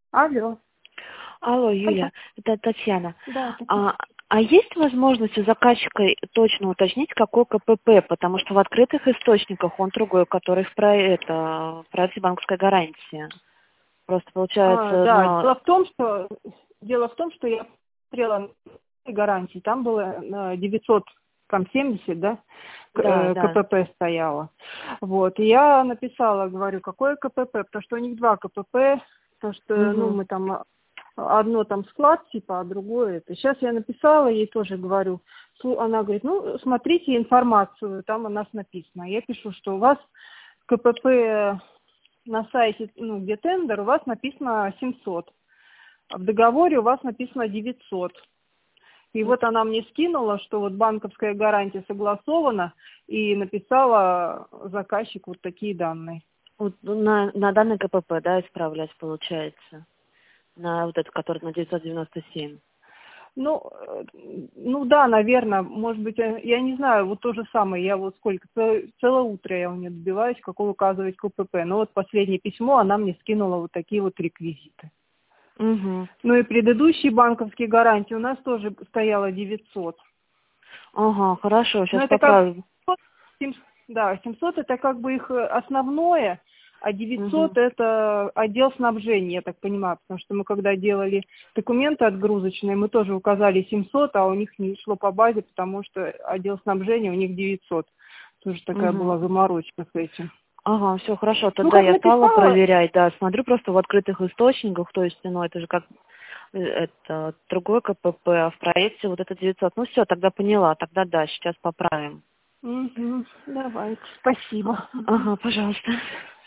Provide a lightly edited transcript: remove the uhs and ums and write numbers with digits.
Алло. Алло, Алло. Юля, это Татьяна. Да, А есть возможность у заказчика точно уточнить, какой КПП? Потому что в открытых источниках он другой, который в проекте банковской гарантии. Просто получается, да, дело в том, что я смотрела гарантии, там было 970, да, да. КПП стояло. Вот, и я написала, говорю, какое КПП, потому что у них два КПП, потому что, Угу. мы там, одно там склад типа, а другое это. Сейчас я написала, ей тоже говорю, она говорит, смотрите информацию, там у нас написано. Я пишу, что у вас КПП на сайте, где тендер, у вас написано 700, а в договоре у вас написано 900. И вот она мне скинула, что вот банковская гарантия согласована, и написала заказчик вот такие данные. Вот на данный КПП, да, исправлять получается? На вот этот, который на 997. Да, наверное, может быть, я не знаю, вот то же самое, я вот целое утро я у нее добиваюсь, какой указывать КПП. Но вот последнее письмо, она мне скинула вот такие вот реквизиты. Угу. И предыдущие банковские гарантии у нас тоже стояло 900. Ага, хорошо, Но сейчас это как, поправлю. 700 это как бы их основное, а 900 Угу. это отдел снабжения, я так понимаю, потому что мы когда делали документы отгрузочные, мы тоже указали 700, а у них не шло по базе, потому что отдел снабжения у них 900. Тоже такая Угу. была заморочка с этим. Ага, все хорошо. Тогда Как я стала написала, проверять, да, смотрю просто в открытых источниках, то есть, это же как это другой КПП, а в проекте вот это 900. Ну все, тогда поняла, тогда да, сейчас поправим. давайте, спасибо. Ага, пожалуйста.